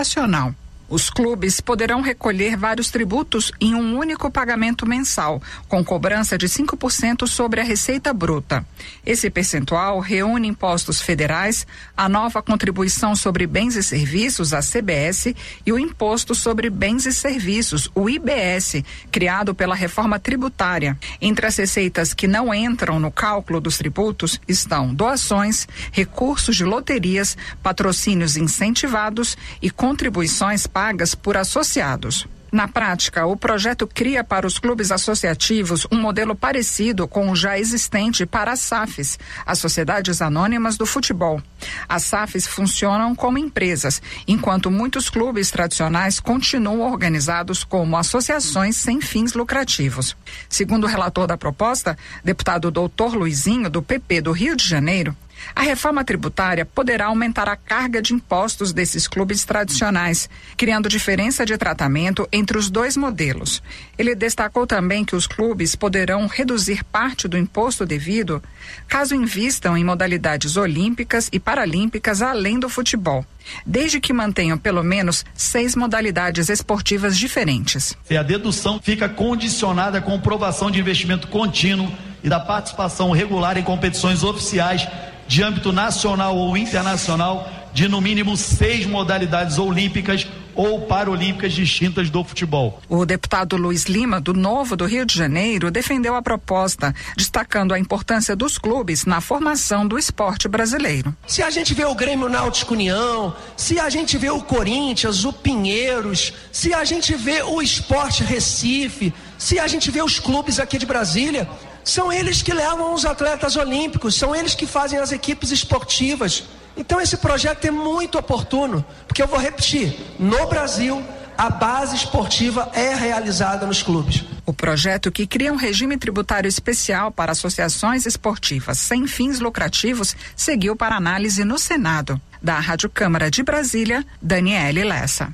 nacional. Os clubes poderão recolher vários tributos em um único pagamento mensal, com cobrança de 5% sobre a receita bruta. Esse percentual reúne impostos federais, a nova contribuição sobre bens e serviços, a CBS, e o Imposto sobre Bens e Serviços, o IBS, criado pela reforma tributária. Entre as receitas que não entram no cálculo dos tributos estão doações, recursos de loterias, patrocínios incentivados e contribuições pagas por associados. Na prática, o projeto cria para os clubes associativos um modelo parecido com o já existente para as SAFs, as Sociedades Anônimas do Futebol. As SAFs funcionam como empresas, enquanto muitos clubes tradicionais continuam organizados como associações sem fins lucrativos. Segundo o relator da proposta, deputado Dr. Luizinho, do PP do Rio de Janeiro, a reforma tributária poderá aumentar a carga de impostos desses clubes tradicionais, criando diferença de tratamento entre os dois modelos. Ele destacou também que os clubes poderão reduzir parte do imposto devido caso invistam em modalidades olímpicas e paralímpicas além do futebol, desde que mantenham pelo menos 6 modalidades esportivas diferentes. A dedução fica condicionada à comprovação de investimento contínuo e da participação regular em competições oficiais de âmbito nacional ou internacional de no mínimo 6 modalidades olímpicas ou paralímpicas distintas do futebol. O deputado Luiz Lima, do Novo do Rio de Janeiro, defendeu a proposta, destacando a importância dos clubes na formação do esporte brasileiro. Se a gente vê o Grêmio Náutico União, se a gente vê o Corinthians, o Pinheiros, se a gente vê o Sport Recife, se a gente vê os clubes aqui de Brasília, são eles que levam os atletas olímpicos, são eles que fazem as equipes esportivas. Então esse projeto é muito oportuno, porque eu vou repetir, no Brasil a base esportiva é realizada nos clubes. O projeto, que cria um regime tributário especial para associações esportivas sem fins lucrativos, seguiu para análise no Senado. Da Rádio Câmara de Brasília, Daniele Lessa.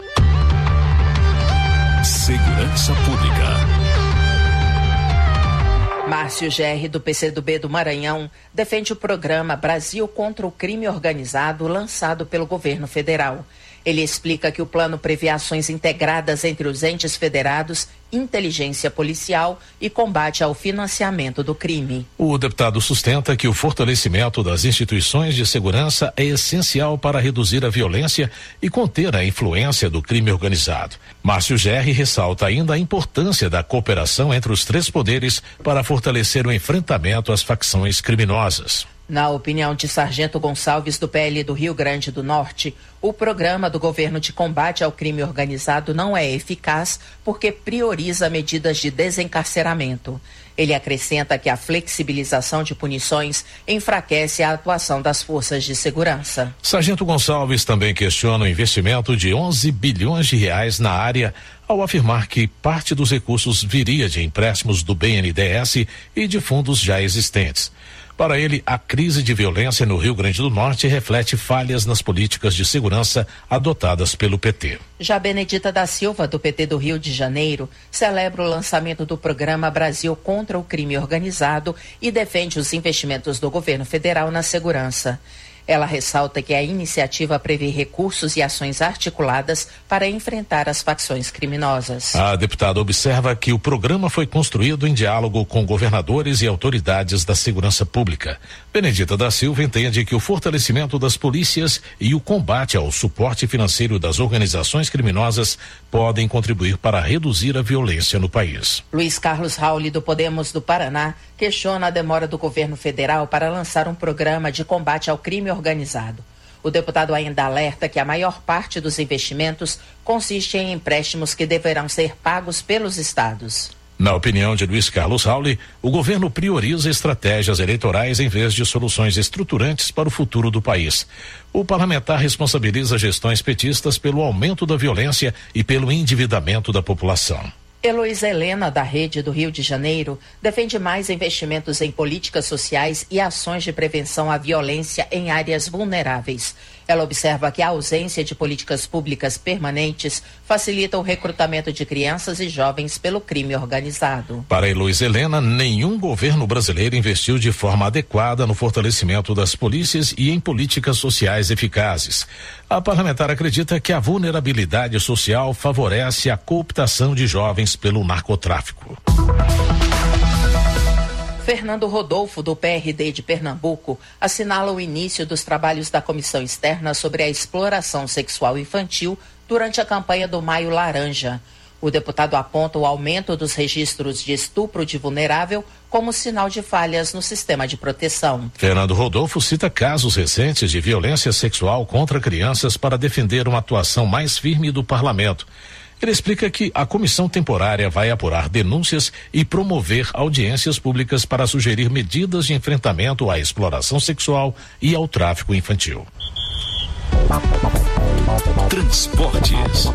Segurança Pública. Márcio Gerri, do PCdoB do Maranhão, defende o programa Brasil contra o Crime Organizado lançado pelo governo federal. Ele explica que o plano prevê ações integradas entre os entes federados, inteligência policial e combate ao financiamento do crime. O deputado sustenta que o fortalecimento das instituições de segurança é essencial para reduzir a violência e conter a influência do crime organizado. Márcio Gerri ressalta ainda a importância da cooperação entre os 3 poderes para fortalecer o enfrentamento às facções criminosas. Na opinião de Sargento Gonçalves, do PL do Rio Grande do Norte, o programa do governo de combate ao crime organizado não é eficaz porque prioriza medidas de desencarceramento. Ele acrescenta que a flexibilização de punições enfraquece a atuação das forças de segurança. Sargento Gonçalves também questiona o investimento de 11 bilhões de reais na área, ao afirmar que parte dos recursos viria de empréstimos do BNDES e de fundos já existentes. Para ele, a crise de violência no Rio Grande do Norte reflete falhas nas políticas de segurança adotadas pelo PT. Já Benedita da Silva, do PT do Rio de Janeiro, celebra o lançamento do programa Brasil contra o Crime Organizado e defende os investimentos do governo federal na segurança. Ela ressalta que a iniciativa prevê recursos e ações articuladas para enfrentar as facções criminosas. A deputada observa que o programa foi construído em diálogo com governadores e autoridades da segurança pública. Benedita da Silva entende que o fortalecimento das polícias e o combate ao suporte financeiro das organizações criminosas podem contribuir para reduzir a violência no país. Luiz Carlos Rauli, do Podemos do Paraná, questiona a demora do governo federal para lançar um programa de combate ao crime organizado. O deputado ainda alerta que a maior parte dos investimentos consiste em empréstimos que deverão ser pagos pelos estados. Na opinião de Luiz Carlos Rauli, o governo prioriza estratégias eleitorais em vez de soluções estruturantes para o futuro do país. O parlamentar responsabiliza gestões petistas pelo aumento da violência e pelo endividamento da população. Heloísa Helena, da Rede do Rio de Janeiro, defende mais investimentos em políticas sociais e ações de prevenção à violência em áreas vulneráveis. Ela observa que a ausência de políticas públicas permanentes facilita o recrutamento de crianças e jovens pelo crime organizado. Para Eloís Helena, nenhum governo brasileiro investiu de forma adequada no fortalecimento das polícias e em políticas sociais eficazes. A parlamentar acredita que a vulnerabilidade social favorece a cooptação de jovens pelo narcotráfico. Fernando Rodolfo, do PRD de Pernambuco, assinala o início dos trabalhos da comissão externa sobre a exploração sexual infantil durante a campanha do Maio Laranja. O deputado aponta o aumento dos registros de estupro de vulnerável como sinal de falhas no sistema de proteção. Fernando Rodolfo cita casos recentes de violência sexual contra crianças para defender uma atuação mais firme do parlamento. Ele explica que a comissão temporária vai apurar denúncias e promover audiências públicas para sugerir medidas de enfrentamento à exploração sexual e ao tráfico infantil. Transportes.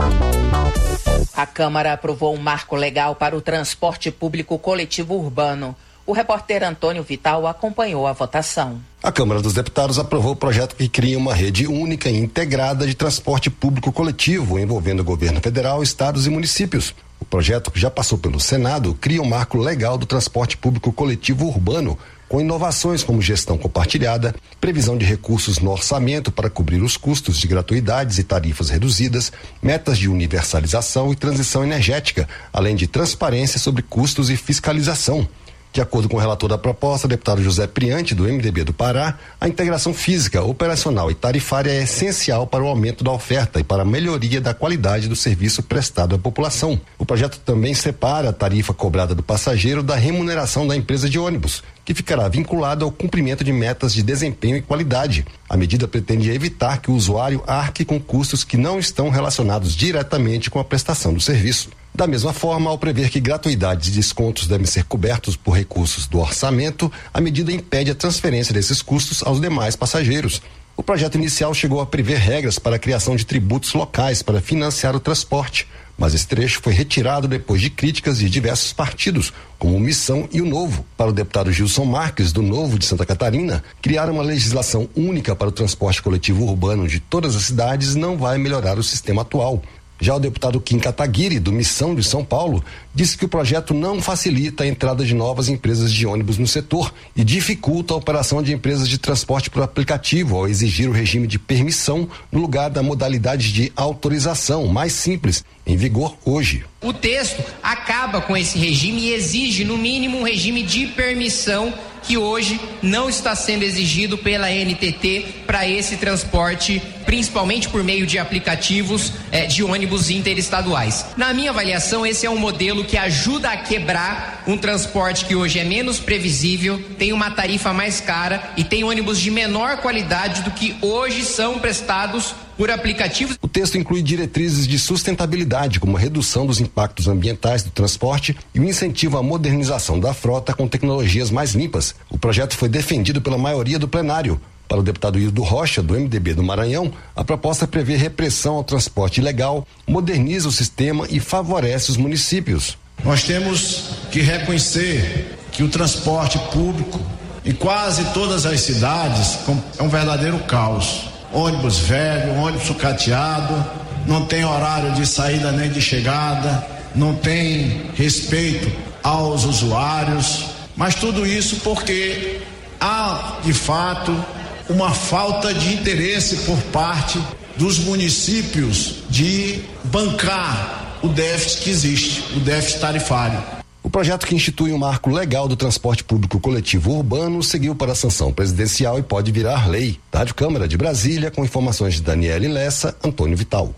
A Câmara aprovou um marco legal para o transporte público coletivo urbano. O repórter Antônio Vital acompanhou a votação. A Câmara dos Deputados aprovou o projeto que cria uma rede única e integrada de transporte público coletivo, envolvendo o governo federal, estados e municípios. O projeto, que já passou pelo Senado, cria um marco legal do transporte público coletivo urbano, com inovações como gestão compartilhada, previsão de recursos no orçamento para cobrir os custos de gratuidades e tarifas reduzidas, metas de universalização e transição energética, além de transparência sobre custos e fiscalização. De acordo com o relator da proposta, o deputado José Priante, do MDB do Pará, a integração física, operacional e tarifária é essencial para o aumento da oferta e para a melhoria da qualidade do serviço prestado à população. O projeto também separa a tarifa cobrada do passageiro da remuneração da empresa de ônibus, que ficará vinculado ao cumprimento de metas de desempenho e qualidade. A medida pretende evitar que o usuário arque com custos que não estão relacionados diretamente com a prestação do serviço. Da mesma forma, ao prever que gratuidades e descontos devem ser cobertos por recursos do orçamento, a medida impede a transferência desses custos aos demais passageiros. O projeto inicial chegou a prever regras para a criação de tributos locais para financiar o transporte, mas esse trecho foi retirado depois de críticas de diversos partidos, como o Missão e o Novo. Para o deputado Gilson Marques, do Novo de Santa Catarina, criar uma legislação única para o transporte coletivo urbano de todas as cidades não vai melhorar o sistema atual. Já o deputado Kim Kataguiri, do Missão de São Paulo, disse que o projeto não facilita a entrada de novas empresas de ônibus no setor e dificulta a operação de empresas de transporte por aplicativo ao exigir o regime de permissão no lugar da modalidade de autorização, mais simples, em vigor hoje. O texto acaba com esse regime e exige, no mínimo, um regime de permissão que hoje não está sendo exigido pela NTT para esse transporte, principalmente por meio de aplicativos de ônibus interestaduais. Na minha avaliação, esse é um modelo que ajuda a quebrar um transporte que hoje é menos previsível, tem uma tarifa mais cara e tem ônibus de menor qualidade do que hoje são prestados por aplicativos. O texto inclui diretrizes de sustentabilidade, como a redução dos impactos ambientais do transporte e o incentivo à modernização da frota com tecnologias mais limpas. O projeto foi defendido pela maioria do plenário. Para o deputado Hildo Rocha, do MDB do Maranhão, a proposta prevê repressão ao transporte ilegal, moderniza o sistema e favorece os municípios. Nós temos que reconhecer que o transporte público em quase todas as cidades é um verdadeiro caos. Ônibus velho, ônibus sucateado, não tem horário de saída nem de chegada, não tem respeito aos usuários, mas tudo isso porque há, de fato, uma falta de interesse por parte dos municípios de bancar o déficit que existe, o déficit tarifário. O projeto, que institui um marco legal do transporte público coletivo urbano, seguiu para a sanção presidencial e pode virar lei. Da Rádio Câmara de Brasília, com informações de Daniele Lessa, Antônio Vital.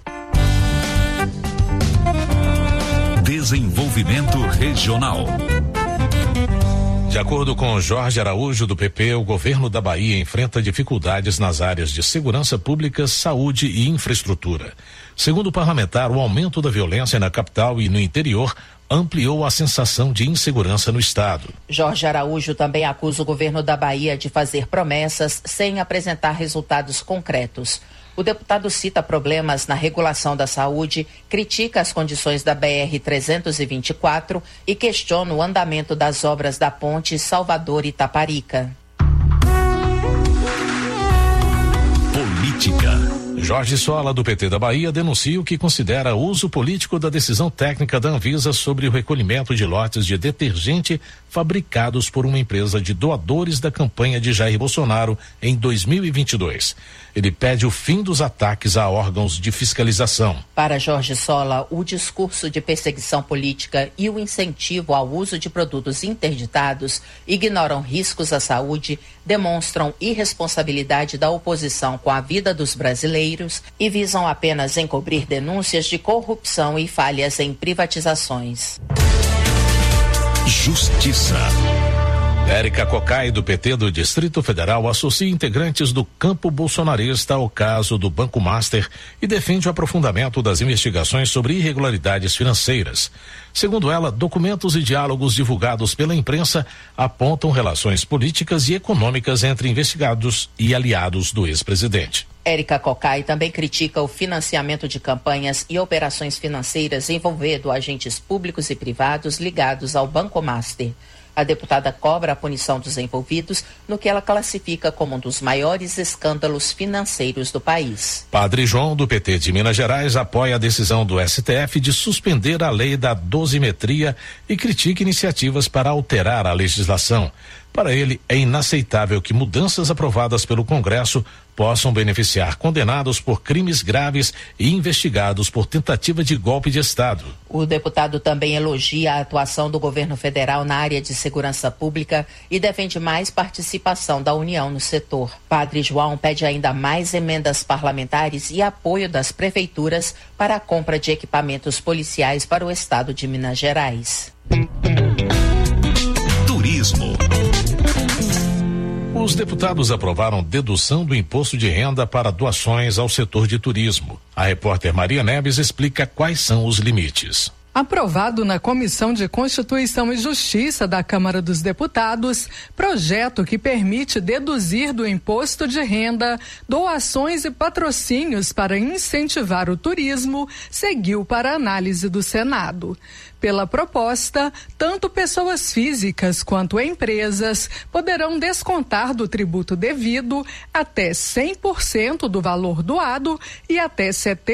Desenvolvimento Regional. De acordo com Jorge Araújo, do PP, o governo da Bahia enfrenta dificuldades nas áreas de segurança pública, saúde e infraestrutura. Segundo o parlamentar, o aumento da violência na capital e no interior ampliou a sensação de insegurança no estado. Jorge Araújo também acusa o governo da Bahia de fazer promessas sem apresentar resultados concretos. O deputado cita problemas na regulação da saúde, critica as condições da BR-324 e questiona o andamento das obras da ponte Salvador-Itaparica. Política. Jorge Sola, do PT da Bahia, denuncia o que considera uso político da decisão técnica da Anvisa sobre o recolhimento de lotes de detergente fabricados por uma empresa de doadores da campanha de Jair Bolsonaro em 2022. Ele pede o fim dos ataques a órgãos de fiscalização. Para Jorge Sola, o discurso de perseguição política e o incentivo ao uso de produtos interditados ignoram riscos à saúde, demonstram irresponsabilidade da oposição com a vida dos brasileiros e visam apenas encobrir denúncias de corrupção e falhas em privatizações. Justiça. Érica Cocai, do PT do Distrito Federal, associa integrantes do campo bolsonarista ao caso do Banco Master e defende o aprofundamento das investigações sobre irregularidades financeiras. Segundo ela, documentos e diálogos divulgados pela imprensa apontam relações políticas e econômicas entre investigados e aliados do ex-presidente. Érica Cocai também critica o financiamento de campanhas e operações financeiras envolvendo agentes públicos e privados ligados ao Banco Master. A deputada cobra a punição dos envolvidos no que ela classifica como um dos maiores escândalos financeiros do país. Padre João, do PT de Minas Gerais, apoia a decisão do STF de suspender a lei da dosimetria e critica iniciativas para alterar a legislação. Para ele, é inaceitável que mudanças aprovadas pelo Congresso possam beneficiar condenados por crimes graves e investigados por tentativa de golpe de Estado. O deputado também elogia a atuação do governo federal na área de segurança pública e defende mais participação da União no setor. Padre João pede ainda mais emendas parlamentares e apoio das prefeituras para a compra de equipamentos policiais para o estado de Minas Gerais. Turismo. Os deputados aprovaram dedução do imposto de renda para doações ao setor de turismo. A repórter Maria Neves explica quais são os limites. Aprovado na Comissão de Constituição e Justiça da Câmara dos Deputados, projeto que permite deduzir do imposto de renda doações e patrocínios para incentivar o turismo, seguiu para análise do Senado. Pela proposta, tanto pessoas físicas quanto empresas poderão descontar do tributo devido até 100% do valor doado e até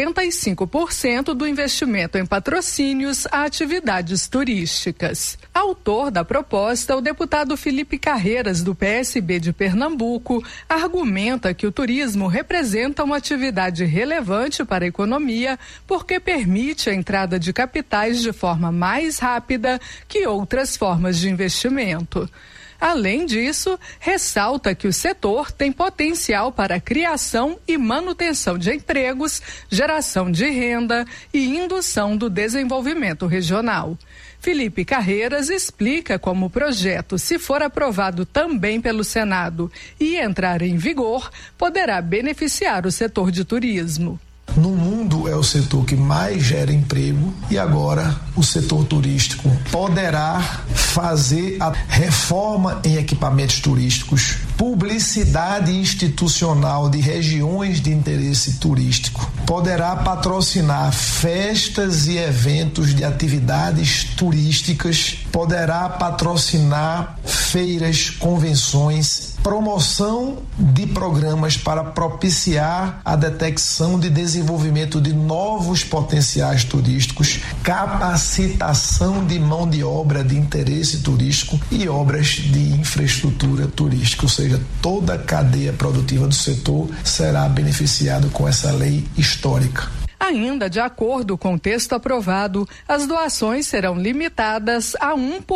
75% do investimento em patrocínios a atividades turísticas. Autor da proposta, o deputado Felipe Carreiras, do PSB de Pernambuco, argumenta que o turismo representa uma atividade relevante para a economia porque permite a entrada de capitais de forma mais rápida que outras formas de investimento. Além disso, ressalta que o setor tem potencial para a criação e manutenção de empregos, geração de renda e indução do desenvolvimento regional. Felipe Carreiras explica como o projeto, se for aprovado também pelo Senado e entrar em vigor, poderá beneficiar o setor de turismo. No mundo é o setor que mais gera emprego e agora o setor turístico poderá fazer a reforma em equipamentos turísticos, publicidade institucional de regiões de interesse turístico, poderá patrocinar festas e eventos de atividades turísticas, poderá patrocinar feiras, convenções, promoção de programas para propiciar a detecção de desenvolvimento de novos potenciais turísticos, capacitação de mão de obra de interesse turístico e obras de infraestrutura turística, ou seja, toda a cadeia produtiva do setor será beneficiada com essa lei histórica. Ainda de acordo com o texto aprovado, as doações serão limitadas a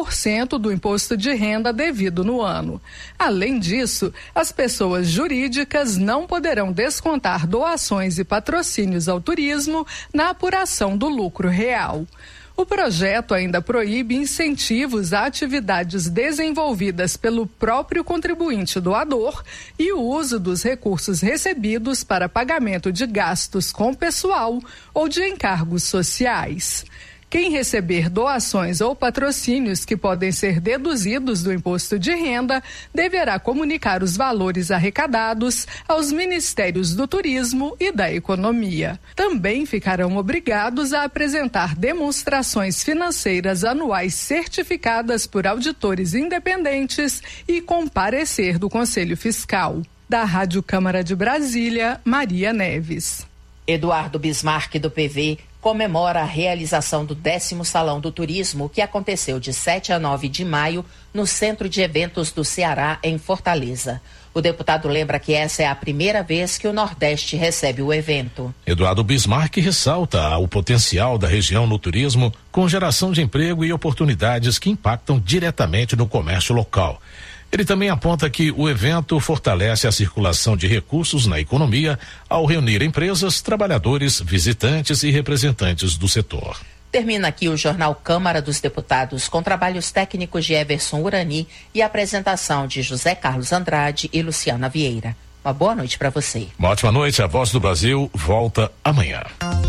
1% do imposto de renda devido no ano. Além disso, as pessoas jurídicas não poderão descontar doações e patrocínios ao turismo na apuração do lucro real. O projeto ainda proíbe incentivos a atividades desenvolvidas pelo próprio contribuinte doador e o uso dos recursos recebidos para pagamento de gastos com pessoal ou de encargos sociais. Quem receber doações ou patrocínios que podem ser deduzidos do imposto de renda deverá comunicar os valores arrecadados aos Ministérios do Turismo e da Economia. Também ficarão obrigados a apresentar demonstrações financeiras anuais certificadas por auditores independentes e com parecer do Conselho Fiscal. Da Rádio Câmara de Brasília, Maria Neves. Eduardo Bismarck, do PV, comemora a realização do 10º Salão do Turismo, que aconteceu de 7 a 9 de maio no Centro de Eventos do Ceará, em Fortaleza. O deputado lembra que essa é a primeira vez que o Nordeste recebe o evento. Eduardo Bismarck ressalta o potencial da região no turismo, com geração de emprego e oportunidades que impactam diretamente no comércio local. Ele também aponta que o evento fortalece a circulação de recursos na economia ao reunir empresas, trabalhadores, visitantes e representantes do setor. Termina aqui o Jornal Câmara dos Deputados, com trabalhos técnicos de Everson Urani e apresentação de José Carlos Andrade e Luciana Vieira. Uma boa noite para você. Uma ótima noite. A Voz do Brasil volta amanhã.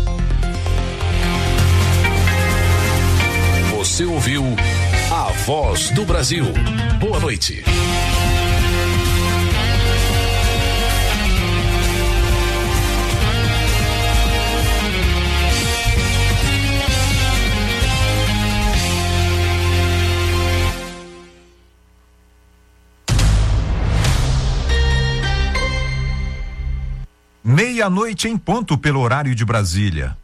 Você ouviu A Voz do Brasil. Boa noite. Meia-noite em ponto pelo horário de Brasília.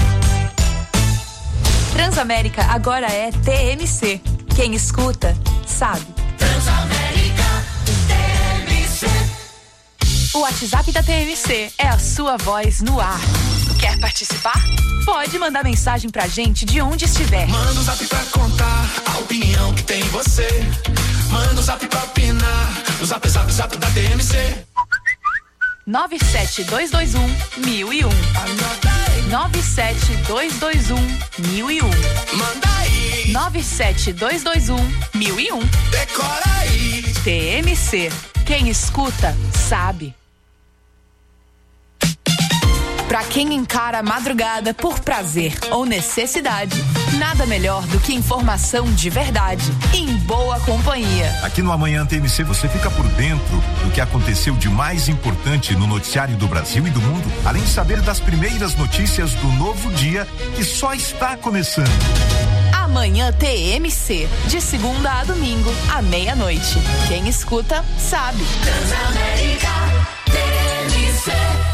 Transamérica agora é TMC. Quem escuta, sabe. Transamérica TMC. O WhatsApp da TMC é a sua voz no ar. Quer participar? Pode mandar mensagem pra gente de onde estiver. Manda um zap pra contar a opinião que tem você. Manda um zap pra opinar. O zap da TMC. 97221-1001. 97221-1001. Manda aí. 97221-1001. Decora aí. TMC. Quem escuta, sabe. Pra quem encara a madrugada por prazer ou necessidade, nada melhor do que informação de verdade, em boa companhia. Aqui no Amanhã TMC você fica por dentro do que aconteceu de mais importante no noticiário do Brasil e do mundo, além de saber das primeiras notícias do novo dia que só está começando. Amanhã TMC, de segunda a domingo, à meia-noite. Quem escuta, sabe. Transamérica TMC.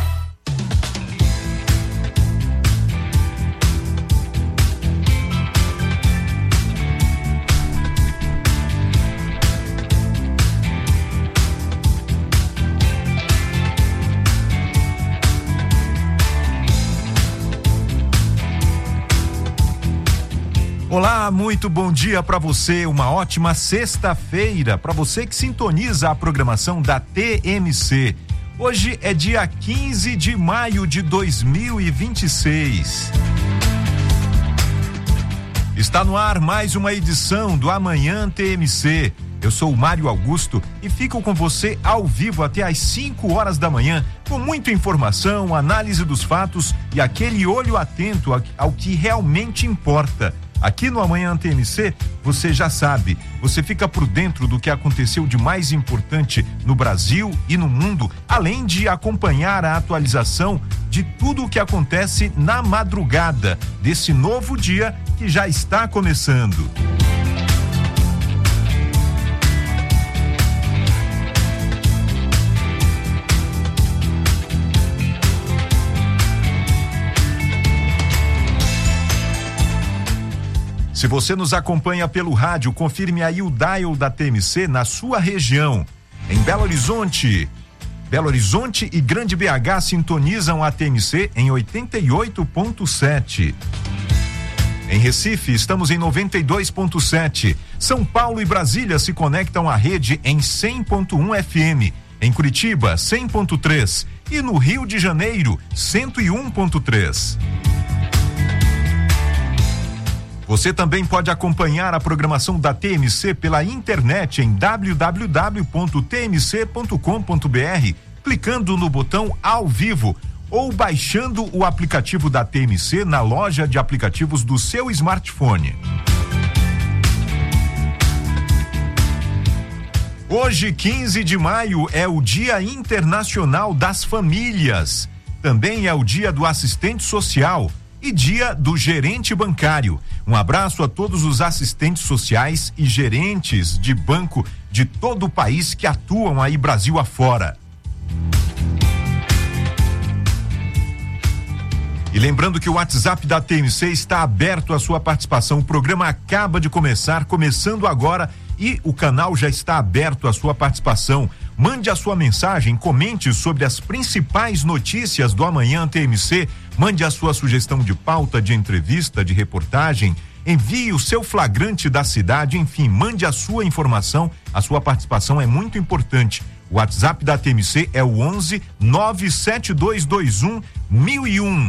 Olá, muito bom dia para você, uma ótima sexta-feira para você que sintoniza a programação da TMC. Hoje é dia 15 de maio de 2026. Está no ar mais uma edição do Amanhã TMC. Eu sou o Mário Augusto e fico com você ao vivo até às 5 horas da manhã, com muita informação, análise dos fatos e aquele olho atento ao que realmente importa. Aqui no Amanhã TMC, você já sabe, você fica por dentro do que aconteceu de mais importante no Brasil e no mundo, além de acompanhar a atualização de tudo o que acontece na madrugada desse novo dia que já está começando. Se você nos acompanha pelo rádio, confirme aí o dial da TMC na sua região. Em Belo Horizonte e Grande BH sintonizam a TMC em 88.7. Em Recife, estamos em 92.7. São Paulo e Brasília se conectam à rede em 100.1 FM. Em Curitiba, 100.3. E no Rio de Janeiro, 101.3. Você também pode acompanhar a programação da TMC pela internet em www.tmc.com.br, clicando no botão ao vivo ou baixando o aplicativo da TMC na loja de aplicativos do seu smartphone. Hoje, 15 de maio, é o Dia Internacional das Famílias. Também é o Dia do Assistente Social e Dia do Gerente Bancário. Um abraço a todos os assistentes sociais e gerentes de banco de todo o país que atuam aí Brasil afora. E lembrando que o WhatsApp da TMC está aberto à sua participação. O programa acaba de começando agora, e o canal já está aberto à sua participação. Mande a sua mensagem, comente sobre as principais notícias do Amanhã TMC, mande a sua sugestão de pauta, de entrevista, de reportagem, envie o seu flagrante da cidade, enfim, mande a sua informação, a sua participação é muito importante. O WhatsApp da TMC é o 11 97221 1001.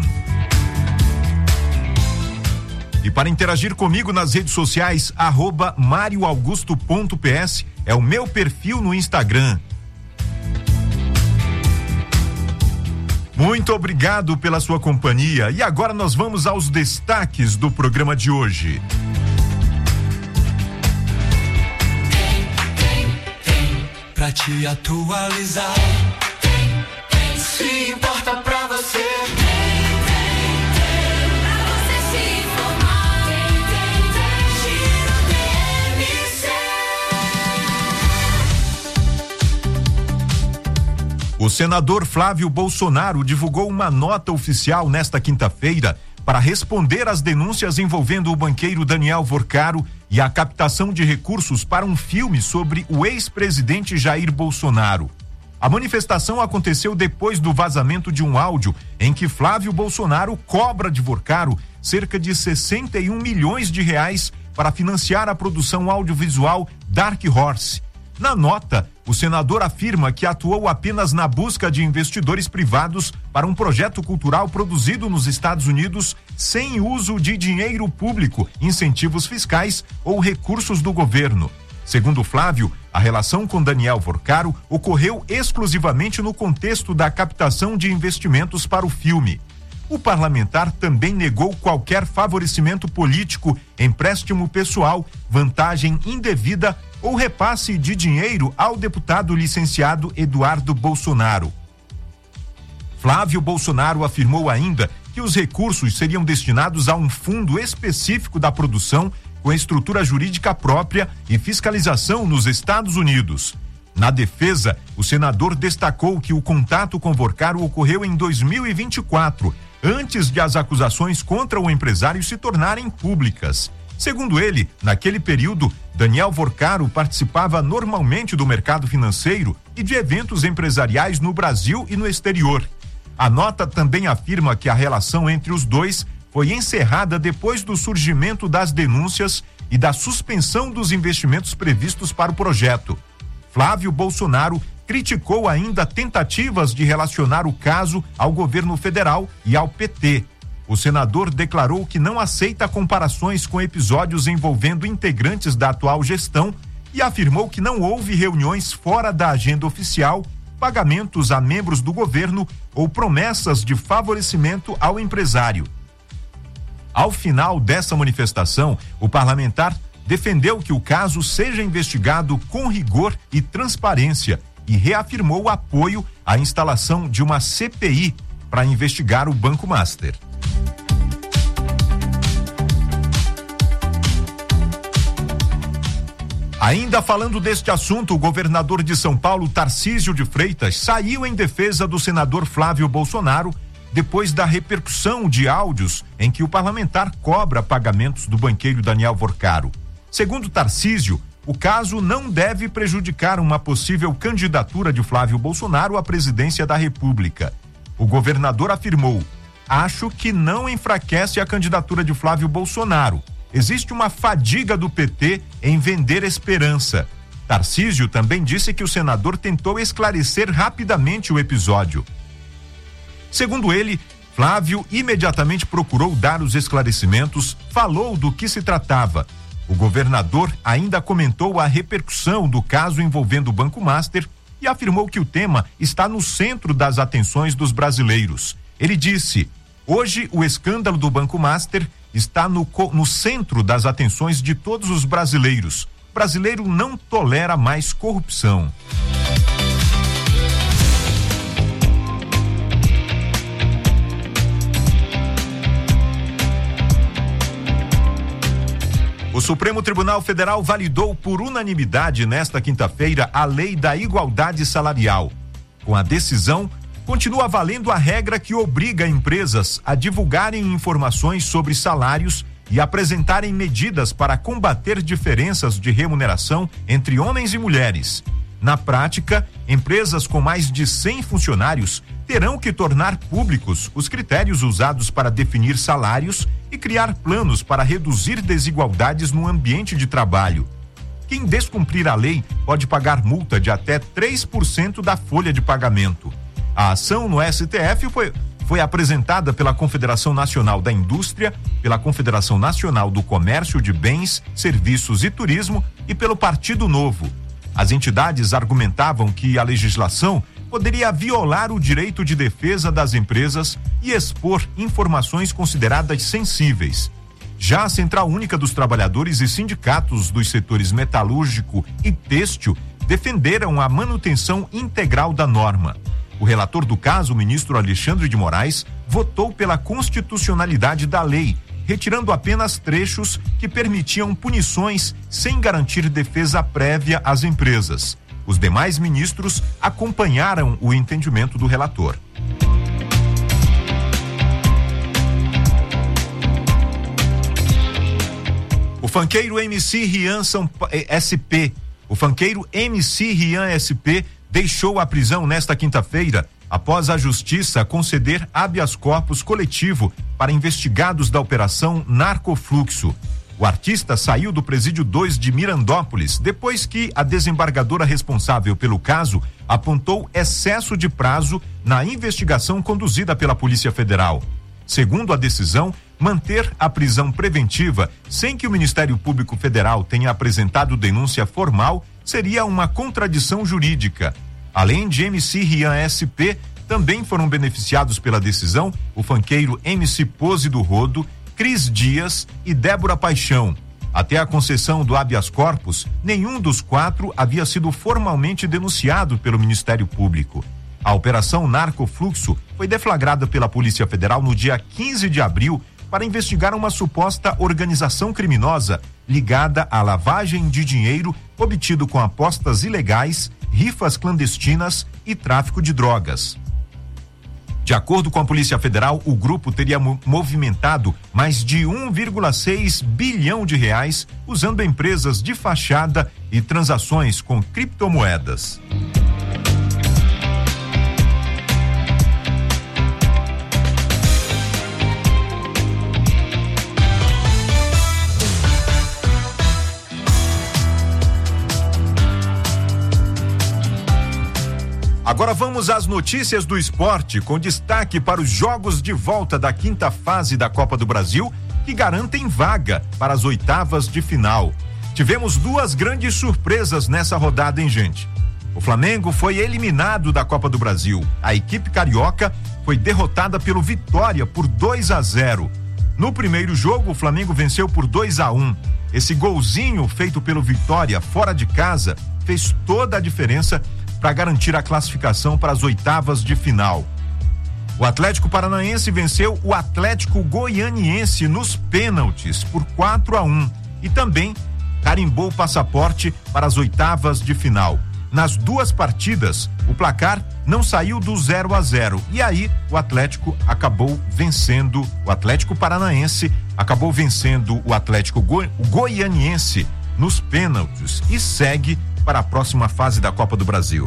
E para interagir comigo nas redes sociais, @marioaugusto.ps é o meu perfil no Instagram. Muito obrigado pela sua companhia. E agora nós vamos aos destaques do programa de hoje. Pra te atualizar, se importa pra você. O senador Flávio Bolsonaro divulgou uma nota oficial nesta quinta-feira para responder às denúncias envolvendo o banqueiro Daniel Vorcaro e a captação de recursos para um filme sobre o ex-presidente Jair Bolsonaro. A manifestação aconteceu depois do vazamento de um áudio em que Flávio Bolsonaro cobra de Vorcaro cerca de 61 milhões de reais para financiar a produção audiovisual Dark Horse. Na nota, o senador afirma que atuou apenas na busca de investidores privados para um projeto cultural produzido nos Estados Unidos sem uso de dinheiro público, incentivos fiscais ou recursos do governo. Segundo Flávio, a relação com Daniel Vorcaro ocorreu exclusivamente no contexto da captação de investimentos para o filme. O parlamentar também negou qualquer favorecimento político, empréstimo pessoal, vantagem indevida ou repasse de dinheiro ao deputado licenciado Eduardo Bolsonaro. Flávio Bolsonaro afirmou ainda que os recursos seriam destinados a um fundo específico da produção com estrutura jurídica própria e fiscalização nos Estados Unidos. Na defesa, o senador destacou que o contato com Vorcaro ocorreu em 2024, antes de as acusações contra o empresário se tornarem públicas. Segundo ele, naquele período, Daniel Vorcaro participava normalmente do mercado financeiro e de eventos empresariais no Brasil e no exterior. A nota também afirma que a relação entre os dois foi encerrada depois do surgimento das denúncias e da suspensão dos investimentos previstos para o projeto. Flávio Bolsonaro criticou ainda tentativas de relacionar o caso ao governo federal e ao PT. O senador declarou que não aceita comparações com episódios envolvendo integrantes da atual gestão e afirmou que não houve reuniões fora da agenda oficial, pagamentos a membros do governo ou promessas de favorecimento ao empresário. Ao final dessa manifestação, o parlamentar defendeu que o caso seja investigado com rigor e transparência e reafirmou o apoio à instalação de uma CPI para investigar o Banco Master. Ainda falando deste assunto, o governador de São Paulo, Tarcísio de Freitas, saiu em defesa do senador Flávio Bolsonaro depois da repercussão de áudios em que o parlamentar cobra pagamentos do banqueiro Daniel Vorcaro. Segundo Tarcísio, o caso não deve prejudicar uma possível candidatura de Flávio Bolsonaro à presidência da República. O governador afirmou: acho que não enfraquece a candidatura de Flávio Bolsonaro. Existe uma fadiga do PT em vender esperança. Tarcísio também disse que o senador tentou esclarecer rapidamente o episódio. Segundo ele, Flávio imediatamente procurou dar os esclarecimentos, falou do que se tratava. O governador ainda comentou a repercussão do caso envolvendo o Banco Master e afirmou que o tema está no centro das atenções dos brasileiros. Ele disse: hoje o escândalo do Banco Master está no centro das atenções de todos os brasileiros. O brasileiro não tolera mais corrupção. O Supremo Tribunal Federal validou por unanimidade nesta quinta-feira a Lei da Igualdade Salarial. Com a decisão, Continua valendo a regra que obriga empresas a divulgarem informações sobre salários e apresentarem medidas para combater diferenças de remuneração entre homens e mulheres. Na prática, empresas com mais de 100 funcionários terão que tornar públicos os critérios usados para definir salários e criar planos para reduzir desigualdades no ambiente de trabalho. Quem descumprir a lei pode pagar multa de até 3% da folha de pagamento. A ação no STF foi apresentada pela Confederação Nacional da Indústria, pela Confederação Nacional do Comércio de Bens, Serviços e Turismo e pelo Partido Novo. As entidades argumentavam que a legislação poderia violar o direito de defesa das empresas e expor informações consideradas sensíveis. Já a Central Única dos Trabalhadores e sindicatos dos setores metalúrgico e têxtil defenderam a manutenção integral da norma. O relator do caso, o ministro Alexandre de Moraes, votou pela constitucionalidade da lei, retirando apenas trechos que permitiam punições sem garantir defesa prévia às empresas. Os demais ministros acompanharam o entendimento do relator. O funkeiro MC Rian SP. O funkeiro MC Rian SP deixou a prisão nesta quinta-feira após a justiça conceder habeas corpus coletivo para investigados da operação Narcofluxo. O artista saiu do presídio 2 de Mirandópolis depois que a desembargadora responsável pelo caso apontou excesso de prazo na investigação conduzida pela Polícia Federal. Segundo a decisão, manter a prisão preventiva sem que o Ministério Público Federal tenha apresentado denúncia formal seria uma contradição jurídica. Além de MC Rian SP, também foram beneficiados pela decisão o funkeiro MC Pose do Rodo, Cris Dias e Débora Paixão. Até a concessão do habeas corpus, nenhum dos 4 havia sido formalmente denunciado pelo Ministério Público. A operação Narcofluxo foi deflagrada pela Polícia Federal no dia 15 de abril para investigar uma suposta organização criminosa ligada à lavagem de dinheiro obtido com apostas ilegais, rifas clandestinas e tráfico de drogas. De acordo com a Polícia Federal, o grupo teria movimentado mais de 1,6 bilhão de reais usando empresas de fachada e transações com criptomoedas. Agora vamos às notícias do esporte, com destaque para os jogos de volta da quinta fase da Copa do Brasil, que garantem vaga para as oitavas de final. Tivemos 2 grandes surpresas nessa rodada, hein, gente? O Flamengo foi eliminado da Copa do Brasil. A equipe carioca foi derrotada pelo Vitória por 2-0. No primeiro jogo, o Flamengo venceu por 2-1. Esse golzinho feito pelo Vitória fora de casa fez toda a diferença para garantir a classificação para as oitavas de final. O Atlético Paranaense venceu o Atlético Goianiense nos pênaltis por 4-1 e também carimbou o passaporte para as oitavas de final. Nas 2 partidas, o placar não saiu do 0-0 e aí o Atlético acabou vencendo, o Atlético Paranaense acabou vencendo o Atlético Goianiense nos pênaltis e segue para a próxima fase da Copa do Brasil.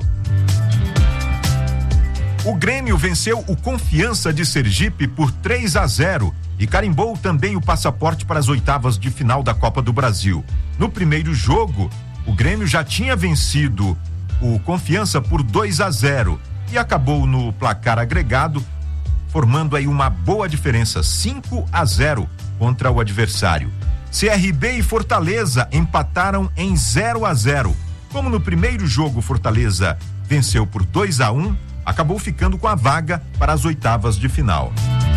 O Grêmio venceu o Confiança de Sergipe por 3-0 e carimbou também o passaporte para as oitavas de final da Copa do Brasil. No primeiro jogo, o Grêmio já tinha vencido o Confiança por 2-0 e acabou no placar agregado, formando aí uma boa diferença, 5-0 contra o adversário. CRB e Fortaleza empataram em 0-0. Como no primeiro jogo Fortaleza venceu por 2-1, acabou ficando com a vaga para as oitavas de final.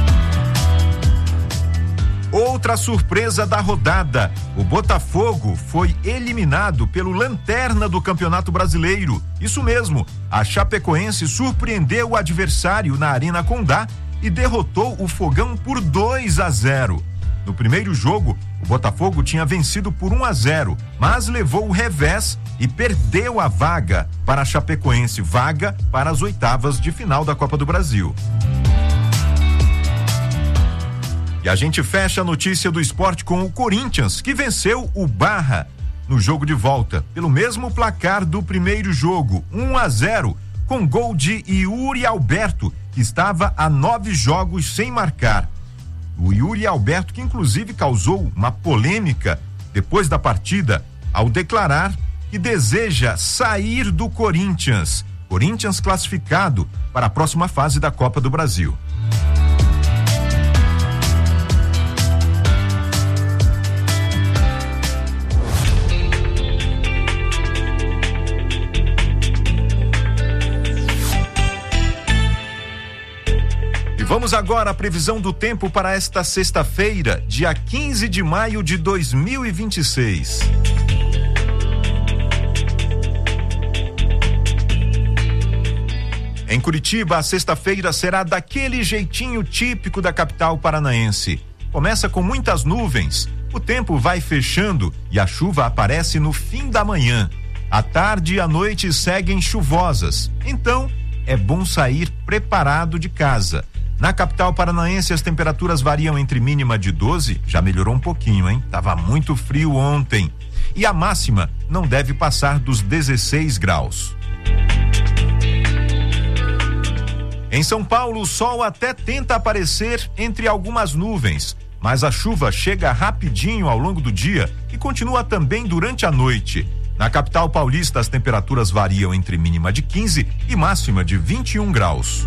Outra surpresa da rodada: o Botafogo foi eliminado pelo lanterna do Campeonato Brasileiro. Isso mesmo, a Chapecoense surpreendeu o adversário na Arena Condá e derrotou o Fogão por 2-0. No primeiro jogo, o Botafogo tinha vencido por 1-0, mas levou o revés e perdeu a vaga para a Chapecoense, vaga para as oitavas de final da Copa do Brasil. E a gente fecha a notícia do esporte com o Corinthians, que venceu o Barra no jogo de volta, pelo mesmo placar do primeiro jogo, 1-0, com gol de Yuri Alberto, que estava há 9 jogos sem marcar. O Yuri Alberto, que inclusive causou uma polêmica depois da partida, ao declarar que deseja sair do Corinthians. Corinthians classificado para a próxima fase da Copa do Brasil. Vamos agora à previsão do tempo para esta sexta-feira, dia 15 de maio de 2026. Em Curitiba, a sexta-feira será daquele jeitinho típico da capital paranaense. Começa com muitas nuvens, o tempo vai fechando e a chuva aparece no fim da manhã. A tarde e a noite seguem chuvosas, então é bom sair preparado de casa. Na capital paranaense, as temperaturas variam entre mínima de 12, já melhorou um pouquinho, hein? Tava muito frio ontem. E a máxima não deve passar dos 16 graus. Em São Paulo, o sol até tenta aparecer entre algumas nuvens, mas a chuva chega rapidinho ao longo do dia e continua também durante a noite. Na capital paulista, as temperaturas variam entre mínima de 15 e máxima de 21 graus.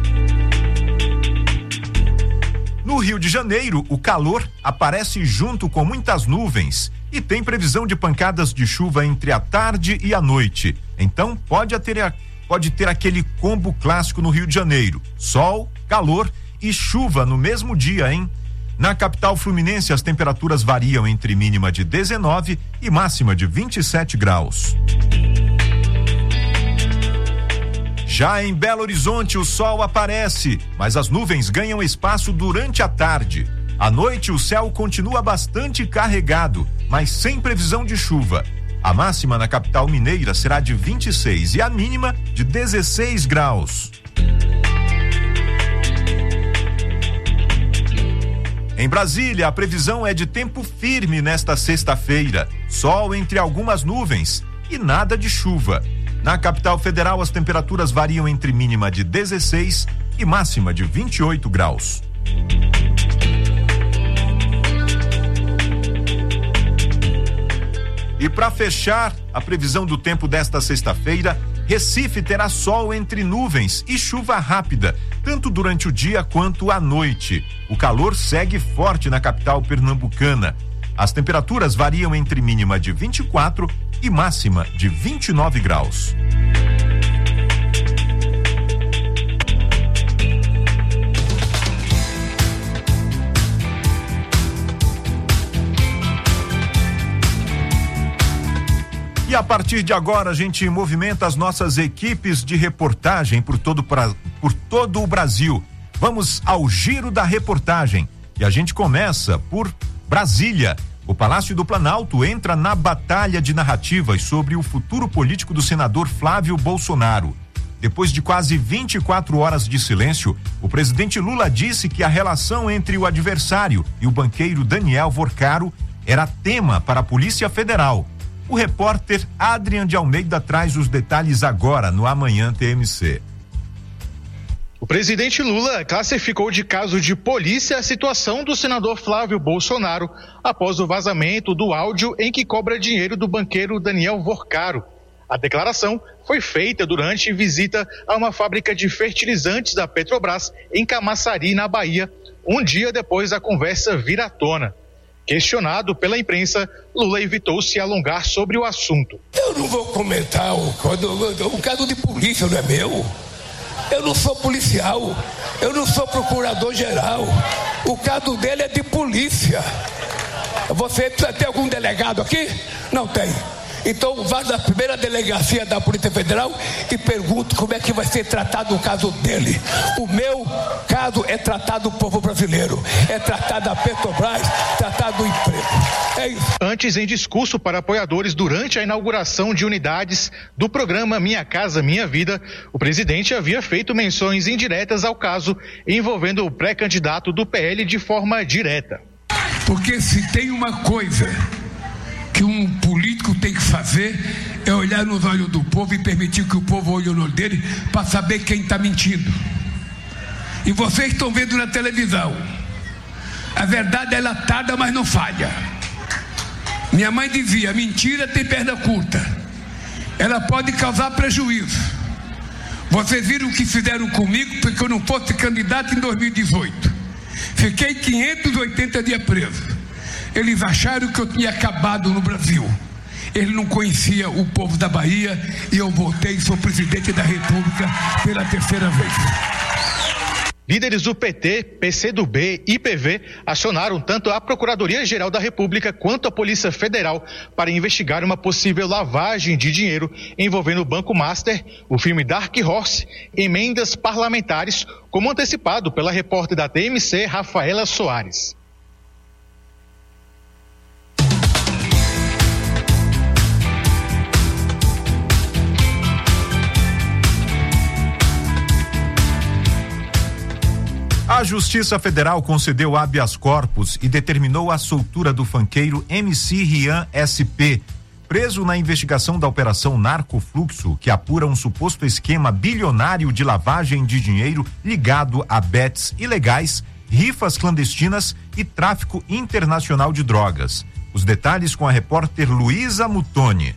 No Rio de Janeiro, o calor aparece junto com muitas nuvens e tem previsão de pancadas de chuva entre a tarde e a noite. Então, pode ter aquele combo clássico no Rio de Janeiro: sol, calor e chuva no mesmo dia, hein? Na capital fluminense, as temperaturas variam entre mínima de 19 e máxima de 27 graus. Já em Belo Horizonte, o sol aparece, mas as nuvens ganham espaço durante a tarde. À noite, o céu continua bastante carregado, mas sem previsão de chuva. A máxima na capital mineira será de 26 e a mínima de 16 graus. Em Brasília, a previsão é de tempo firme nesta sexta-feira. Sol entre algumas nuvens e nada de chuva. Na capital federal, as temperaturas variam entre mínima de 16 e máxima de 28 graus. E para fechar a previsão do tempo desta sexta-feira, Recife terá sol entre nuvens e chuva rápida, tanto durante o dia quanto à noite. O calor segue forte na capital pernambucana. As temperaturas variam entre mínima de 24 e máxima de 29 graus. E a partir de agora a gente movimenta as nossas equipes de reportagem por todo o Brasil. Vamos ao giro da reportagem e a gente começa por Brasília. O Palácio do Planalto entra na batalha de narrativas sobre o futuro político do senador Flávio Bolsonaro. Depois de quase 24 horas de silêncio, o presidente Lula disse que a relação entre o adversário e o banqueiro Daniel Vorcaro era tema para a Polícia Federal. O repórter Adrian de Almeida traz os detalhes agora no Amanhã TMC. O presidente Lula classificou de caso de polícia a situação do senador Flávio Bolsonaro após o vazamento do áudio em que cobra dinheiro do banqueiro Daniel Vorcaro. A declaração foi feita durante visita a uma fábrica de fertilizantes da Petrobras em Camaçari, na Bahia, um dia depois da conversa vir à tona. Questionado pela imprensa, Lula evitou se alongar sobre o assunto. Eu não vou comentar o caso de polícia, não é meu. Eu não sou policial, eu não sou procurador-geral. O caso dele é de polícia. Você precisa ter algum delegado aqui? Não tem. Então vá na primeira delegacia da Polícia Federal e pergunte como é que vai ser tratado o caso dele. O meu caso é tratado do povo brasileiro, é tratado da Petrobras, tratado do emprego. Antes, em discurso para apoiadores durante a inauguração de unidades do programa Minha Casa Minha Vida, o presidente havia feito menções indiretas ao caso envolvendo o pré-candidato do PL de forma direta. Porque se tem uma coisa que um político tem que fazer é olhar nos olhos do povo e permitir que o povo olhe no olho dele para saber quem está mentindo. E vocês estão vendo na televisão. A verdade é latada, mas não falha. Minha mãe dizia, mentira tem perna curta. Ela pode causar prejuízo. Vocês viram o que fizeram comigo porque eu não fosse candidato em 2018. Fiquei 580 dias preso. Eles acharam que eu tinha acabado no Brasil. Ele não conhecia o povo da Bahia e eu voltei e sou presidente da República pela terceira vez. Líderes do PT, PCdoB e PV acionaram tanto a Procuradoria-Geral da República quanto a Polícia Federal para investigar uma possível lavagem de dinheiro envolvendo o Banco Master, o filme Dark Horse, emendas parlamentares, como antecipado pela repórter da TMC, Rafaela Soares. A Justiça Federal concedeu habeas corpus e determinou a soltura do funkeiro MC Rian SP, preso na investigação da Operação Narcofluxo, que apura um suposto esquema bilionário de lavagem de dinheiro ligado a bets ilegais, rifas clandestinas e tráfico internacional de drogas. Os detalhes com a repórter Luísa Mutoni.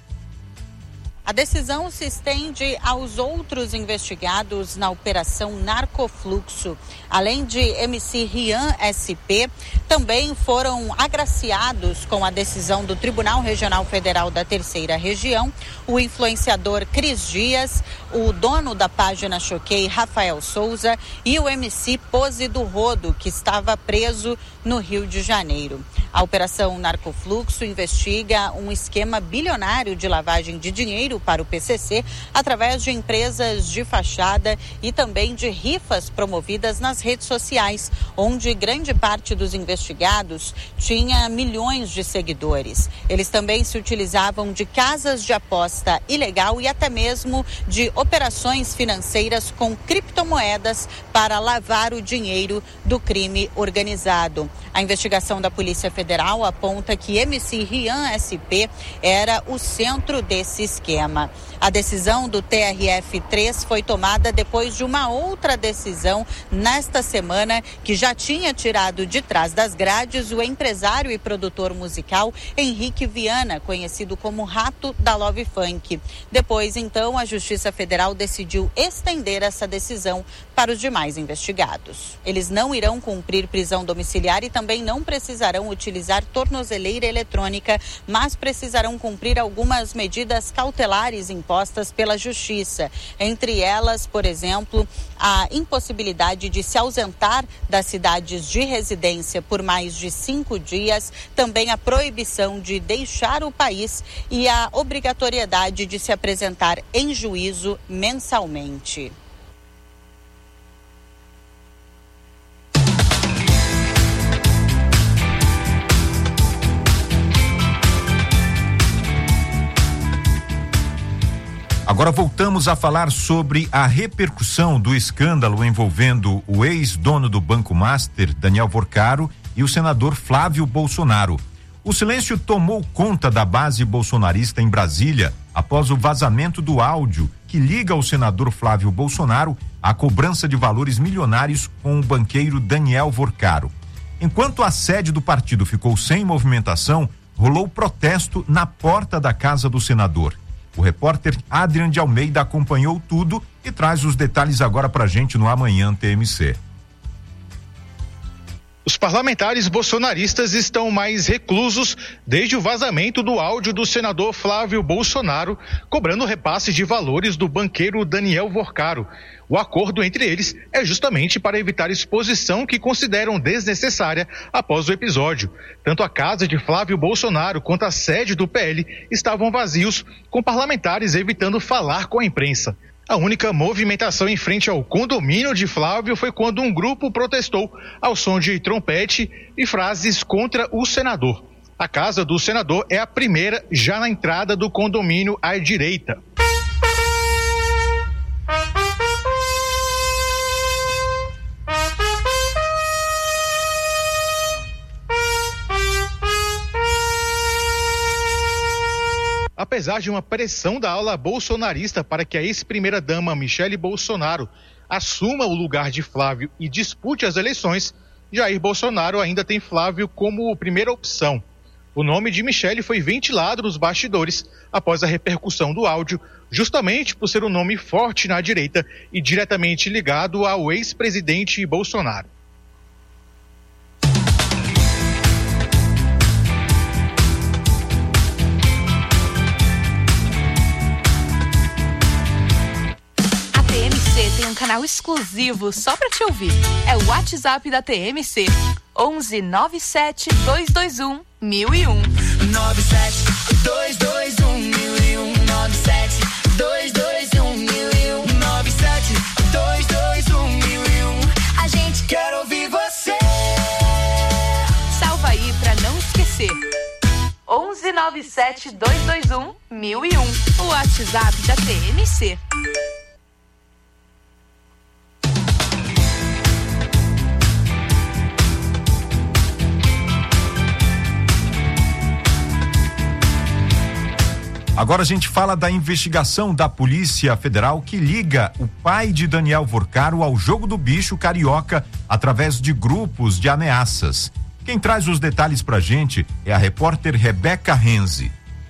A decisão se estende aos outros investigados na Operação Narcofluxo. Além de MC Rian SP, também foram agraciados com a decisão do Tribunal Regional Federal da Terceira Região o influenciador Cris Dias, o dono da página Choquei, Rafael Souza, e o MC Pose do Rodo, que estava preso no Rio de Janeiro. A Operação Narcofluxo investiga um esquema bilionário de lavagem de dinheiro para o PCC através de empresas de fachada e também de rifas promovidas nas redes sociais, onde grande parte dos investigados tinha milhões de seguidores. Eles também se utilizavam de casas de aposta ilegal e até mesmo de operações financeiras com criptomoedas para lavar o dinheiro do crime organizado. A investigação da Polícia Federal aponta que MC Rian SP era o centro desse esquema. A decisão do TRF3 foi tomada depois de uma outra decisão nesta semana que já tinha tirado de trás das grades o empresário e produtor musical Henrique Viana, conhecido como Rato da Love Funk. Depois, então, a Justiça Federal decidiu estender essa decisão para os demais investigados. Eles não irão cumprir prisão domiciliar e também não precisarão utilizar tornozeleira eletrônica, mas precisarão cumprir algumas medidas cautelares impostas pela Justiça. Entre elas, por exemplo, a impossibilidade de se ausentar das cidades de residência por mais de 5 dias, também a proibição de deixar o país e a obrigatoriedade de se apresentar em juízo mensalmente. Agora voltamos a falar sobre a repercussão do escândalo envolvendo o ex-dono do Banco Master, Daniel Vorcaro, e o senador Flávio Bolsonaro. O silêncio tomou conta da base bolsonarista em Brasília após o vazamento do áudio que liga o senador Flávio Bolsonaro à cobrança de valores milionários com o banqueiro Daniel Vorcaro. Enquanto a sede do partido ficou sem movimentação, rolou protesto na porta da casa do senador. O repórter Adrian de Almeida acompanhou tudo e traz os detalhes agora pra gente no Amanhã TMC. Os parlamentares bolsonaristas estão mais reclusos desde o vazamento do áudio do senador Flávio Bolsonaro cobrando repasse de valores do banqueiro Daniel Vorcaro. O acordo entre eles é justamente para evitar exposição que consideram desnecessária após o episódio. Tanto a casa de Flávio Bolsonaro quanto a sede do PL estavam vazios, com parlamentares evitando falar com a imprensa. A única movimentação em frente ao condomínio de Flávio foi quando um grupo protestou ao som de trompete e frases contra o senador. A casa do senador é a primeira já na entrada do condomínio à direita. Apesar de uma pressão da ala bolsonarista para que a ex-primeira-dama Michele Bolsonaro assuma o lugar de Flávio e dispute as eleições, Jair Bolsonaro ainda tem Flávio como primeira opção. O nome de Michele foi ventilado nos bastidores após a repercussão do áudio, justamente por ser um nome forte na direita e diretamente ligado ao ex-presidente Bolsonaro. Tem um canal exclusivo só pra te ouvir. É o WhatsApp da TMC. 11 97 221 1001. 97 221 1001. 97 221 1001. 97 221 1001. A gente quer ouvir você. Salva aí pra não esquecer. 11 97 221 1001. O WhatsApp da TMC. Agora a gente fala da investigação da Polícia Federal que liga o pai de Daniel Vorcaro ao jogo do bicho carioca através de grupos de ameaças. Quem traz os detalhes pra gente é a repórter Rebeca Renzi.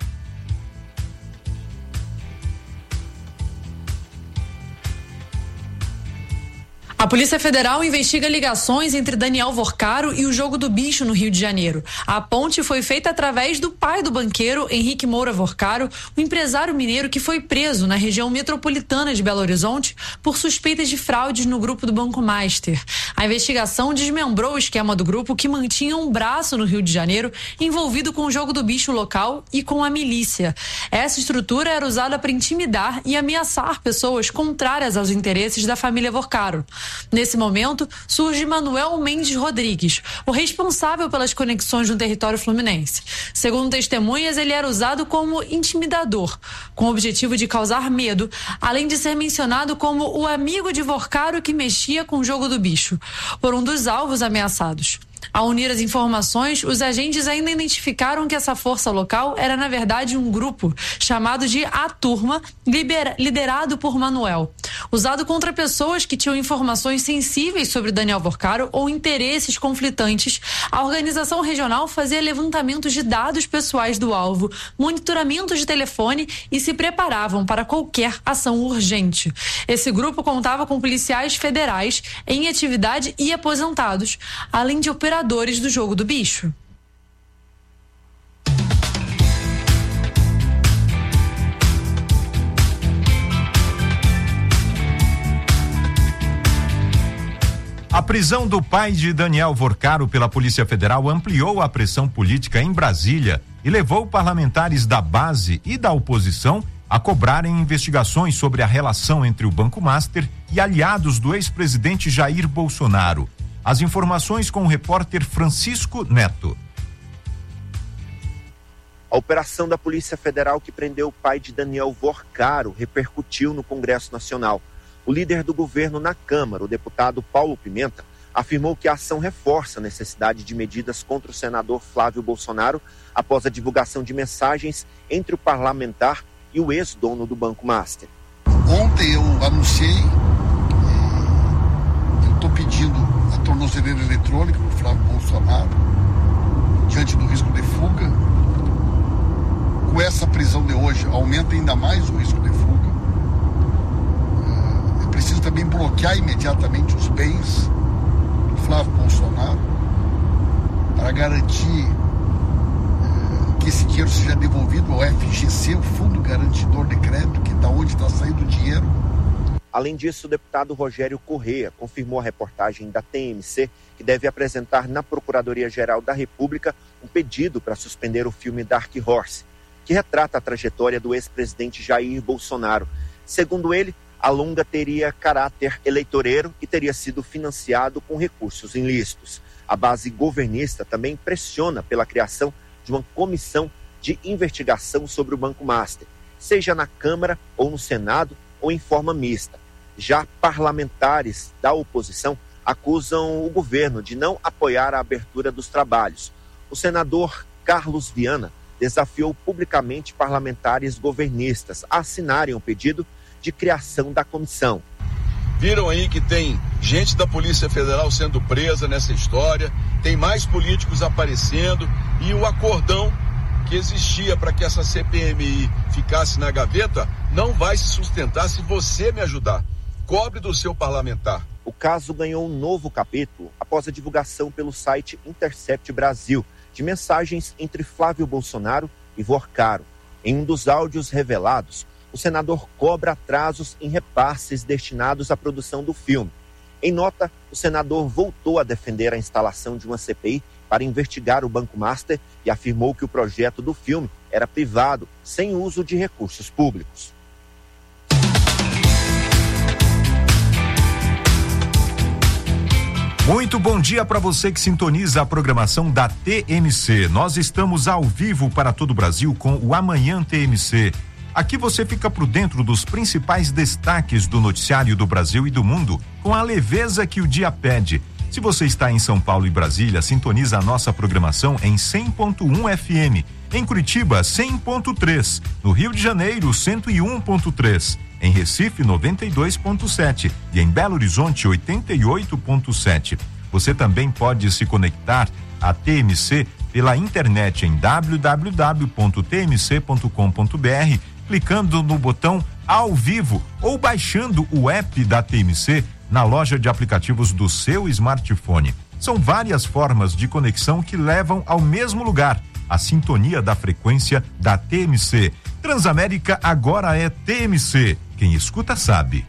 A Polícia Federal investiga ligações entre Daniel Vorcaro e o jogo do bicho no Rio de Janeiro. A ponte foi feita através do pai do banqueiro, Henrique Moura Vorcaro, o empresário mineiro que foi preso na região metropolitana de Belo Horizonte por suspeitas de fraudes no grupo do Banco Master. A investigação desmembrou o esquema do grupo que mantinha um braço no Rio de Janeiro envolvido com o jogo do bicho local e com a milícia. Essa estrutura era usada para intimidar e ameaçar pessoas contrárias aos interesses da família Vorcaro. Nesse momento, surge Manuel Mendes Rodrigues, o responsável pelas conexões no território fluminense. Segundo testemunhas, ele era usado como intimidador, com o objetivo de causar medo, além de ser mencionado como o amigo de Vorcaro que mexia com o jogo do bicho, por um dos alvos ameaçados. Ao unir as informações, os agentes ainda identificaram que essa força local era, na verdade, um grupo chamado de A Turma, liderado por Manuel. Usado contra pessoas que tinham informações sensíveis sobre Daniel Vorcaro ou interesses conflitantes, a organização regional fazia levantamentos de dados pessoais do alvo, monitoramento de telefone e se preparavam para qualquer ação urgente. Esse grupo contava com policiais federais em atividade e aposentados, além de operadores do jogo do bicho. A prisão do pai de Daniel Vorcaro pela Polícia Federal ampliou a pressão política em Brasília e levou parlamentares da base e da oposição a cobrarem investigações sobre a relação entre o Banco Master e aliados do ex-presidente Jair Bolsonaro. As informações com o repórter Francisco Neto. A operação da Polícia Federal que prendeu o pai de Daniel Vorcaro repercutiu no Congresso Nacional. O líder do governo na Câmara, o deputado Paulo Pimenta, afirmou que a ação reforça a necessidade de medidas contra o senador Flávio Bolsonaro após a divulgação de mensagens entre o parlamentar e o ex-dono do Banco Master. Ontem eu anunciei que eu estou pedindo a tornozeleira eletrônica para o Flávio Bolsonaro, diante do risco de fuga. Com essa prisão de hoje, aumenta ainda mais o risco de fuga. É preciso também bloquear imediatamente os bens do Flávio Bolsonaro para garantir que esse dinheiro seja devolvido ao FGC, o Fundo Garantidor de Crédito, que é da onde está saindo o dinheiro. Além disso, o deputado Rogério Correia confirmou a reportagem da TMC que deve apresentar na Procuradoria-Geral da República um pedido para suspender o filme Dark Horse, que retrata a trajetória do ex-presidente Jair Bolsonaro. Segundo ele, a longa teria caráter eleitoreiro e teria sido financiado com recursos ilícitos. A base governista também pressiona pela criação de uma comissão de investigação sobre o Banco Master, seja na Câmara ou no Senado ou em forma mista. Já parlamentares da oposição acusam o governo de não apoiar a abertura dos trabalhos. O senador Carlos Viana desafiou publicamente parlamentares governistas a assinarem o pedido de criação da comissão. Viram aí que tem gente da Polícia Federal sendo presa nessa história, tem mais políticos aparecendo e o acordão que existia para que essa CPMI ficasse na gaveta não vai se sustentar se você me ajudar. Cobre do seu parlamentar. O caso ganhou um novo capítulo após a divulgação pelo site Intercept Brasil de mensagens entre Flávio Bolsonaro e Vorcaro. Em um dos áudios revelados, o senador cobra atrasos em repasses destinados à produção do filme. Em nota, o senador voltou a defender a instalação de uma CPI para investigar o Banco Master e afirmou que o projeto do filme era privado, sem uso de recursos públicos. Muito bom dia para você que sintoniza a programação da TMC. Nós estamos ao vivo para todo o Brasil com o Amanhã TMC. Aqui você fica por dentro dos principais destaques do noticiário do Brasil e do mundo, com a leveza que o dia pede. Se você está em São Paulo e Brasília, sintoniza a nossa programação em 100.1 FM. Em Curitiba, 100.3. No Rio de Janeiro, 101.3. Em Recife, 92.7 e em Belo Horizonte, 88.7. Você também pode se conectar à TMC pela internet em www.tmc.com.br, clicando no botão ao vivo ou baixando o app da TMC na loja de aplicativos do seu smartphone. São várias formas de conexão que levam ao mesmo lugar, a sintonia da frequência da TMC. Transamérica agora é TMC. Quem escuta sabe.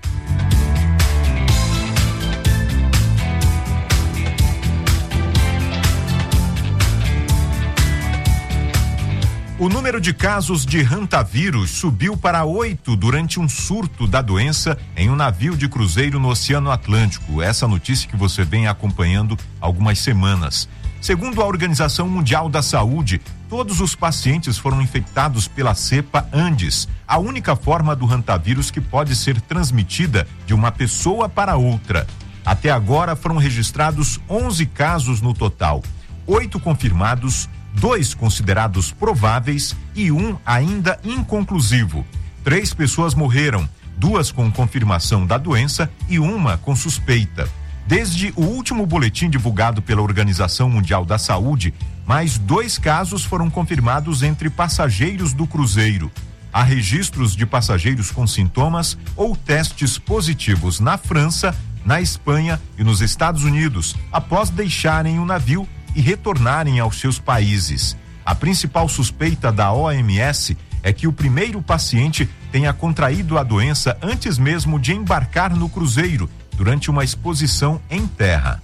O número de casos de hantavírus subiu para 8 durante um surto da doença em um navio de cruzeiro no Oceano Atlântico. Essa notícia que você vem acompanhando há algumas semanas. Segundo a Organização Mundial da Saúde, todos os pacientes foram infectados pela cepa Andes, a única forma do hantavírus que pode ser transmitida de uma pessoa para outra. Até agora foram registrados 11 casos no total, 8 confirmados, 2 considerados prováveis e 1 ainda inconclusivo. 3 pessoas morreram, 2 com confirmação da doença e 1 com suspeita. Desde o último boletim divulgado pela Organização Mundial da Saúde, mais 2 casos foram confirmados entre passageiros do cruzeiro. Há registros de passageiros com sintomas ou testes positivos na França, na Espanha e nos Estados Unidos, após deixarem o navio e retornarem aos seus países. A principal suspeita da OMS é que o primeiro paciente tenha contraído a doença antes mesmo de embarcar no cruzeiro, durante uma exposição em terra.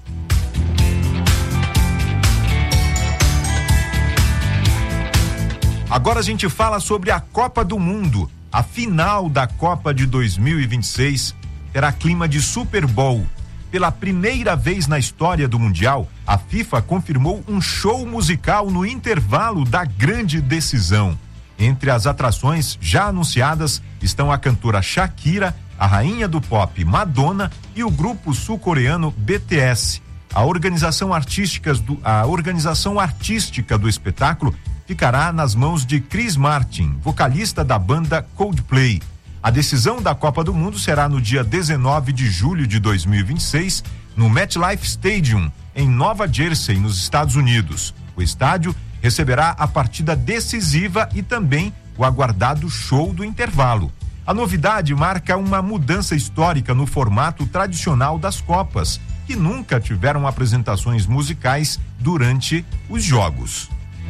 Agora a gente fala sobre a Copa do Mundo. A final da Copa de 2026 terá clima de Super Bowl. Pela primeira vez na história do Mundial, a FIFA confirmou um show musical no intervalo da grande decisão. Entre as atrações já anunciadas estão a cantora Shakira, a rainha do pop Madonna e o grupo sul-coreano BTS. A organização artística do espetáculo ficará nas mãos de Chris Martin, vocalista da banda Coldplay. A decisão da Copa do Mundo será no dia 19 de julho de 2026, no MetLife Stadium, em Nova Jersey, nos Estados Unidos. O estádio receberá a partida decisiva e também o aguardado show do intervalo. A novidade marca uma mudança histórica no formato tradicional das Copas, que nunca tiveram apresentações musicais durante os jogos.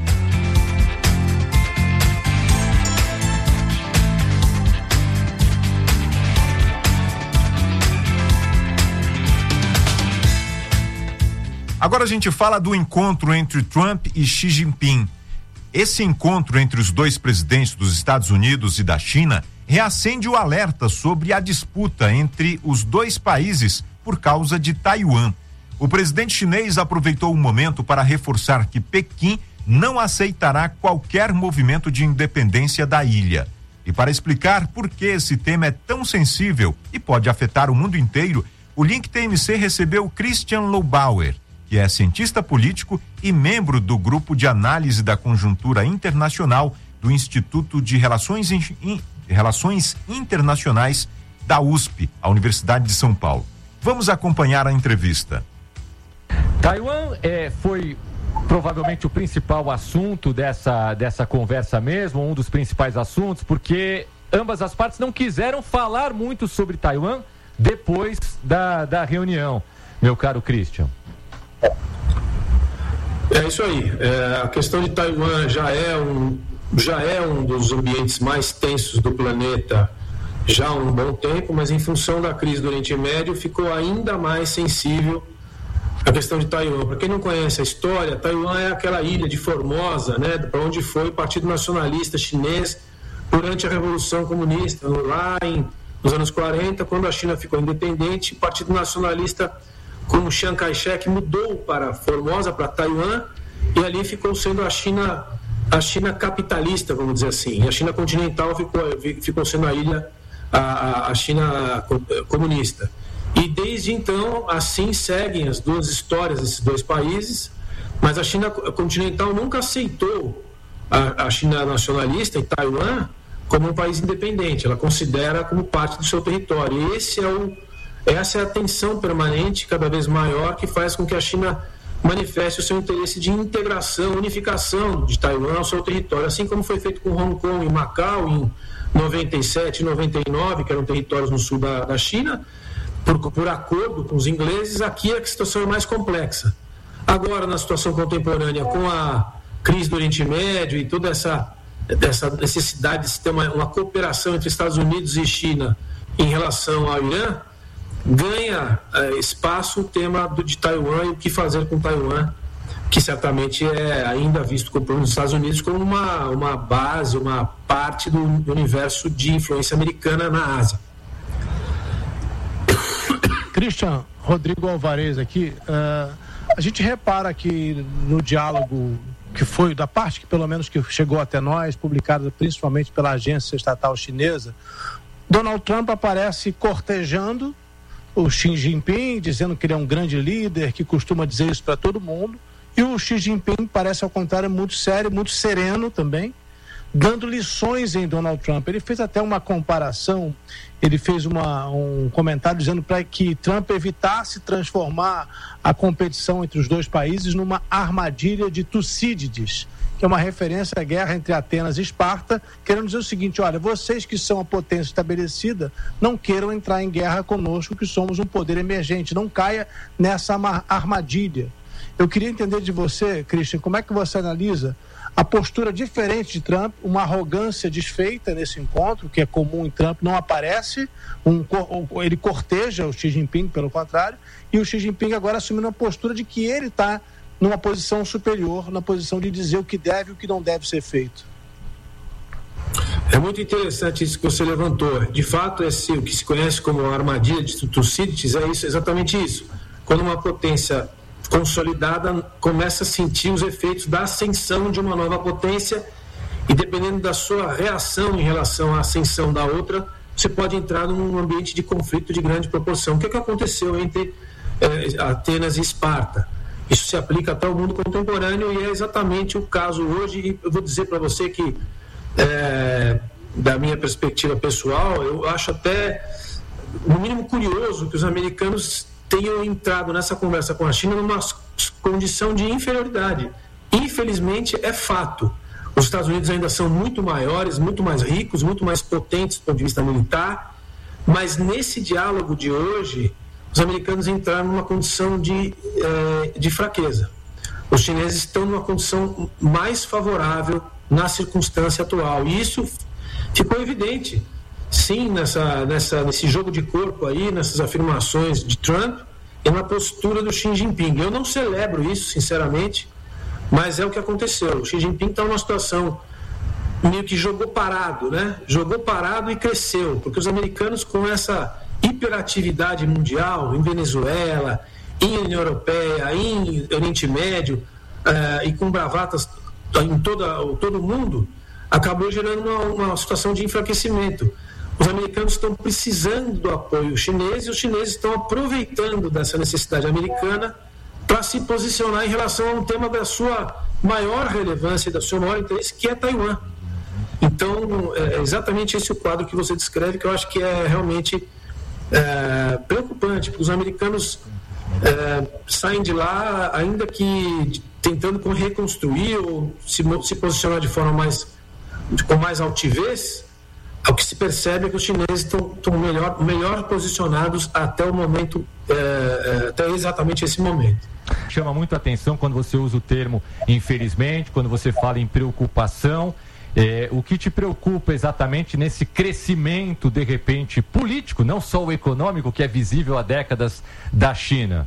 Agora a gente fala do encontro entre Trump e Xi Jinping. Esse encontro entre os dois presidentes dos Estados Unidos e da China reacende o alerta sobre a disputa entre os dois países por causa de Taiwan. O presidente chinês aproveitou o momento para reforçar que Pequim não aceitará qualquer movimento de independência da ilha. E para explicar por que esse tema é tão sensível e pode afetar o mundo inteiro, o Link TMC recebeu Christian Lobauer, que é cientista político e membro do Grupo de Análise da Conjuntura Internacional do Instituto de Relações Internacionais da USP, a Universidade de São Paulo. Vamos acompanhar a entrevista. Taiwan foi provavelmente o principal assunto dessa conversa mesmo, um dos principais assuntos, porque ambas as partes não quiseram falar muito sobre Taiwan depois da reunião, meu caro Christian. É isso aí. A questão de Taiwan já é um dos ambientes mais tensos do planeta já há um bom tempo, mas em função da crise do Oriente Médio ficou ainda mais sensível a questão de Taiwan. Para quem não conhece a história, Taiwan é aquela ilha de Formosa, né, para onde foi o Partido Nacionalista Chinês durante a Revolução Comunista, lá nos anos 40, quando a China ficou independente, o Partido Nacionalista com Chiang Kai-shek mudou para Formosa, para Taiwan, e ali ficou sendo a China capitalista, vamos dizer assim. E a China continental ficou sendo a ilha, a China comunista. E desde então, assim seguem as duas histórias desses dois países, mas a China continental nunca aceitou a China nacionalista e Taiwan como um país independente. Ela considera como parte do seu território. E essa é a tensão permanente, cada vez maior, que faz com que a China manifeste o seu interesse de integração, unificação de Taiwan ao seu território, assim como foi feito com Hong Kong e Macau em 97 e 99, que eram territórios no sul da China, por acordo com os ingleses. Aqui a situação é mais complexa. Agora, na situação contemporânea, com a crise do Oriente Médio e toda essa necessidade de ter uma cooperação entre Estados Unidos e China em relação ao Irã, ganha espaço o tema de Taiwan e o que fazer com Taiwan, que certamente é ainda visto pelos Estados Unidos como uma base, uma parte do universo de influência americana na Ásia. Christian, Rodrigo Alvarez aqui, a gente repara que no diálogo que foi, da parte que pelo menos que chegou até nós, publicado principalmente pela agência estatal chinesa, Donald Trump aparece cortejando o Xi Jinping, dizendo que ele é um grande líder, que costuma dizer isso para todo mundo, e o Xi Jinping parece ao contrário muito sério, muito sereno também, dando lições em Donald Trump. Ele fez até uma comparação, ele fez um comentário dizendo para que Trump evitasse transformar a competição entre os dois países numa armadilha de Tucídides, que é uma referência à guerra entre Atenas e Esparta, querendo dizer o seguinte: olha, vocês que são a potência estabelecida, não queiram entrar em guerra conosco, que somos um poder emergente, não caia nessa armadilha. Eu queria entender de você, Christian, como é que você analisa a postura diferente de Trump, uma arrogância desfeita nesse encontro, que é comum em Trump, não aparece, ele corteja o Xi Jinping, pelo contrário, e o Xi Jinping agora assumindo uma postura de que ele está numa posição superior, na posição de dizer o que deve e o que não deve ser feito. É muito interessante isso que você levantou. De fato, o que se conhece como a armadilha de Tucídides é exatamente isso. Quando uma potência consolidada começa a sentir os efeitos da ascensão de uma nova potência, e dependendo da sua reação em relação à ascensão da outra, você pode entrar num ambiente de conflito de grande proporção. O que aconteceu entre Atenas e Esparta? Isso se aplica até ao mundo contemporâneo e é exatamente o caso hoje. E eu vou dizer para você que, da minha perspectiva pessoal, eu acho até, no mínimo, curioso que os americanos tenham entrado nessa conversa com a China numa condição de inferioridade. Infelizmente, é fato. Os Estados Unidos ainda são muito maiores, muito mais ricos, muito mais potentes do ponto de vista militar, mas nesse diálogo de hoje, os americanos entraram numa condição de fraqueza. Os chineses estão numa condição mais favorável na circunstância atual. E isso ficou evidente, sim, nesse jogo de corpo aí, nessas afirmações de Trump e na postura do Xi Jinping. Eu não celebro isso, sinceramente, mas é o que aconteceu. O Xi Jinping está numa situação meio que jogou parado, né? Jogou parado e cresceu, porque os americanos, com essa hiperatividade mundial, em Venezuela, em União Europeia, em Oriente Médio, e com bravatas em todo o mundo, acabou gerando uma situação de enfraquecimento. Os americanos estão precisando do apoio chinês e os chineses estão aproveitando dessa necessidade americana para se posicionar em relação a um tema da sua maior relevância e do seu maior interesse, que é Taiwan. Então, é exatamente esse o quadro que você descreve, que eu acho que é realmente preocupante, porque os americanos saem de lá, ainda que tentando reconstruir ou se posicionar de forma com mais altivez. O que se percebe é que os chineses estão melhor posicionados até o momento, até exatamente esse momento. Chama muito a atenção quando você usa o termo infelizmente, quando você fala em preocupação. O que te preocupa exatamente nesse crescimento, de repente, político, não só o econômico, que é visível há décadas da China?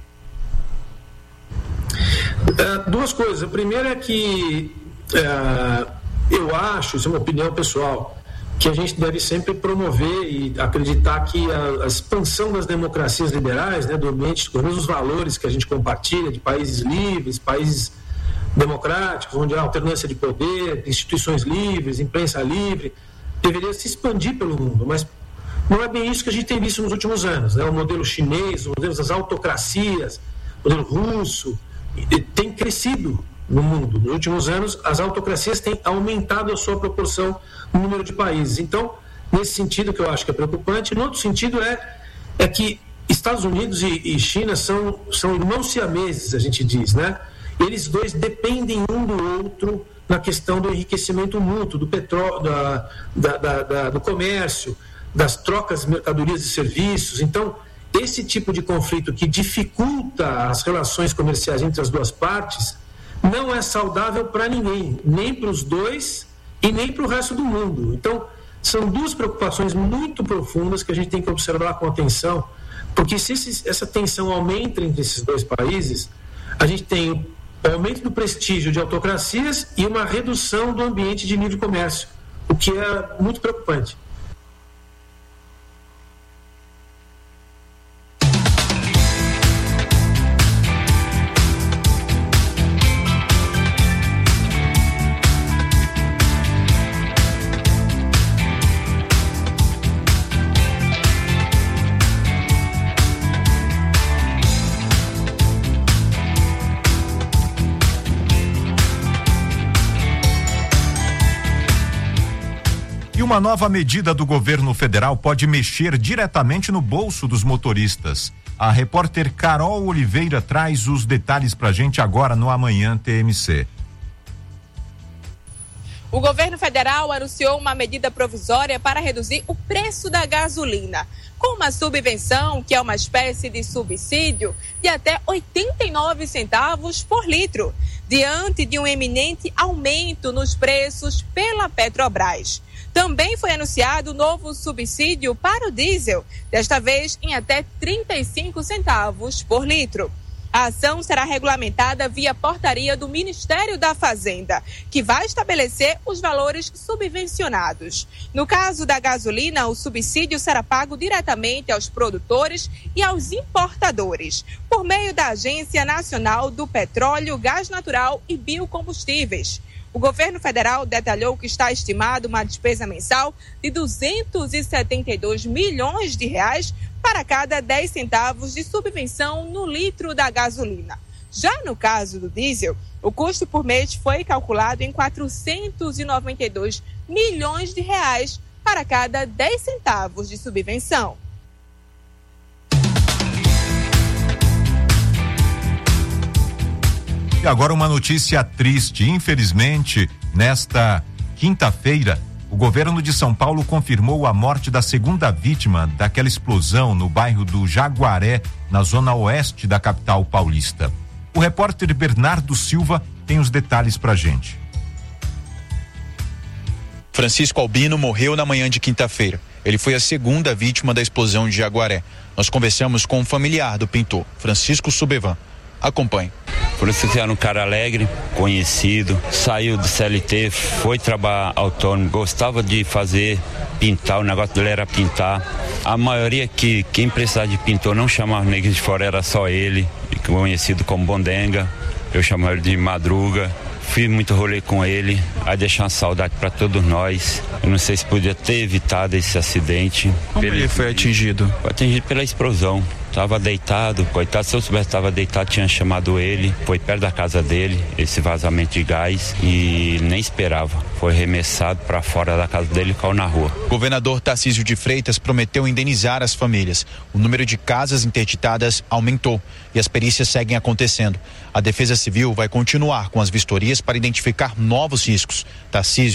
Duas coisas. A primeira é que eu acho, isso é uma opinião pessoal, que a gente deve sempre promover e acreditar que a expansão das democracias liberais, do ambiente, com os valores que a gente compartilha, de países livres, países democráticos, onde há alternância de poder, instituições livres, imprensa livre, deveria se expandir pelo mundo, mas não é bem isso que a gente tem visto nos últimos anos. O modelo chinês, o modelo das autocracias, o modelo russo, tem crescido no mundo. Nos últimos anos, as autocracias têm aumentado a sua proporção no número de países. Então, nesse sentido que eu acho que é preocupante. No outro sentido é que Estados Unidos e China são irmãos siameses, a gente diz, Eles dois dependem um do outro na questão do enriquecimento mútuo, do petróleo, do comércio, das trocas de mercadorias e serviços. Então, esse tipo de conflito que dificulta as relações comerciais entre as duas partes não é saudável para ninguém, nem para os dois e nem para o resto do mundo. Então, são duas preocupações muito profundas que a gente tem que observar com atenção, porque se essa tensão aumenta entre esses dois países, a gente tem o aumento do prestígio de autocracias e uma redução do ambiente de livre comércio, o que é muito preocupante. Uma nova medida do governo federal pode mexer diretamente no bolso dos motoristas. A repórter Carol Oliveira traz os detalhes pra gente agora no Amanhã TMC. O governo federal anunciou uma medida provisória para reduzir o preço da gasolina, com uma subvenção, que é uma espécie de subsídio, de até 89 centavos por litro, diante de um eminente aumento nos preços pela Petrobras. Também foi anunciado novo subsídio para o diesel, desta vez em até 35 centavos por litro. A ação será regulamentada via portaria do Ministério da Fazenda, que vai estabelecer os valores subvencionados. No caso da gasolina, o subsídio será pago diretamente aos produtores e aos importadores, por meio da Agência Nacional do Petróleo, Gás Natural e Biocombustíveis. O governo federal detalhou que está estimado uma despesa mensal de 272 milhões de reais para cada 10 centavos de subvenção no litro da gasolina. Já no caso do diesel, o custo por mês foi calculado em 492 milhões de reais para cada 10 centavos de subvenção. E agora uma notícia triste. Infelizmente, nesta quinta-feira, o governo de São Paulo confirmou a morte da segunda vítima daquela explosão no bairro do Jaguaré, na zona oeste da capital paulista. O repórter Bernardo Silva tem os detalhes pra gente. Francisco Albino morreu na manhã de quinta-feira. Ele foi a segunda vítima da explosão de Jaguaré. Nós conversamos com um familiar do pintor, Francisco Subevan. Acompanhe. Francisco era um cara alegre, conhecido, saiu do CLT, foi trabalhar autônomo, gostava de pintar, o negócio dele era pintar. A maioria quem precisava de pintor não chamava ninguém de fora, era só ele, conhecido como Bondenga, eu chamava ele de Madruga. Fiz muito rolê com ele, a deixar uma saudade para todos nós. Eu não sei se podia ter evitado esse acidente. Como ele foi atingido? Foi atingido pela explosão. Estava deitado, coitado, se eu soubesse que estava deitado, tinha chamado ele, foi perto da casa dele, esse vazamento de gás, e nem esperava. Foi arremessado para fora da casa dele e caiu na rua. O governador Tarcísio de Freitas prometeu indenizar as famílias. O número de casas interditadas aumentou e as perícias seguem acontecendo. A Defesa Civil vai continuar com as vistorias para identificar novos riscos. Tarcísio